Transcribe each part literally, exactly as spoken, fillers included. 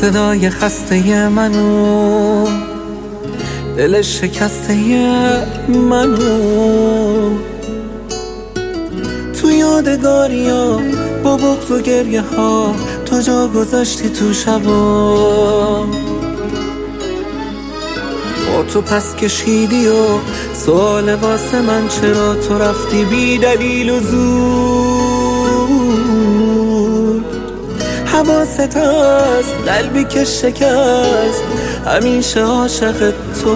صدای خسته منو، دل شکسته منو، تو یادگاریا با بغض و گریه ها تو جا گذاشتی تو شبا. با تو پس کشیدی و سوال واسه من چرا تو رفتی بی دلیل و زود. حواست هست قلبی که شکست همیشه عاشق تو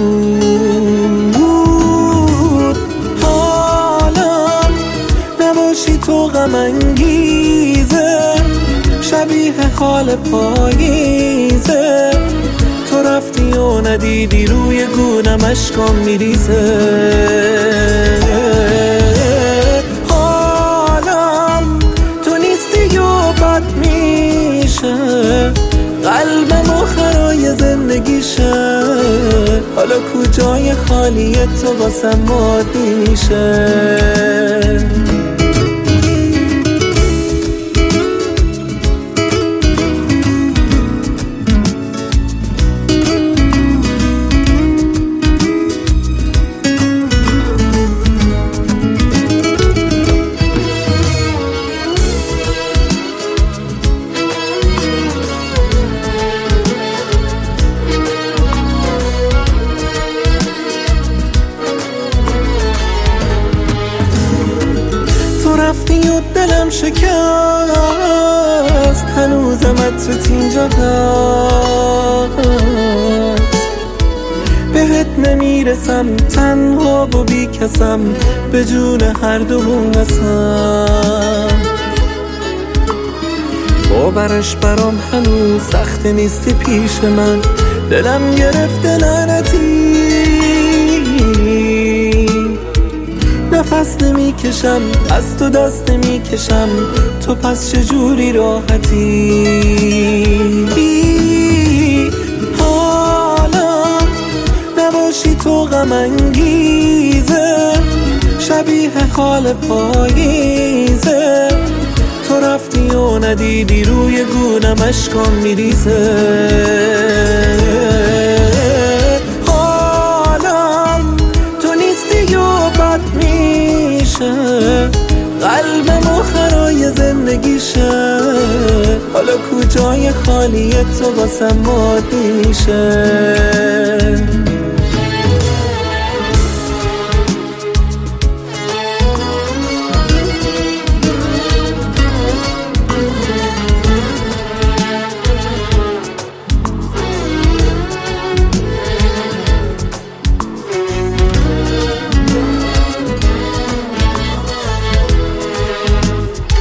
بود. حالا نباشی تو غم انگیزه، شبیه حال پاییزه. تو رفتی و ندیدی روی گونم اشکام میریزه. حالا تو نیستی و بد میشه، قلبم آخرای زندگیشه. حالا کجای خالی تو واسم ماد میشه. رفتی و دلم شکست، هنوزم عطرت اینجا هست. بهت نمیرسم تنها و بی کسم، به جون هر دومون قسم. باورش برام هنوز سخت نیستی پیش من، دلم گرفته لعنتی. نفس نمی کشم از تو دست نمی کشم، تو پس چجوری راحتی؟ حالا نباشی تو غم انگیزه، شبیه حال پاییزه. تو رفتی و ندیدی روی گونم اشکام میریزه. قلبم آخرای زندگیشه. حالا کجای خالی تو واسم ماد میشه.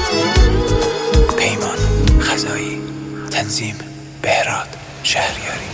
تنظیم بهراد شهریاری.